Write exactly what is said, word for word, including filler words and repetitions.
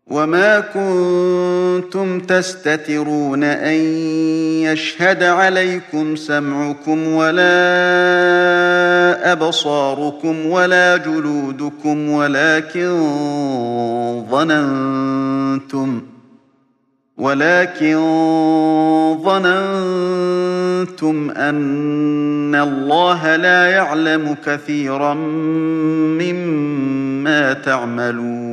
وما كنتم تستترون أن يشهد عليكم سمعكم ولا أبصاركم ولا جلودكم ولكن ظننتم ولكن ظننتم أن الله لا يعلم كثيرا مما تعملون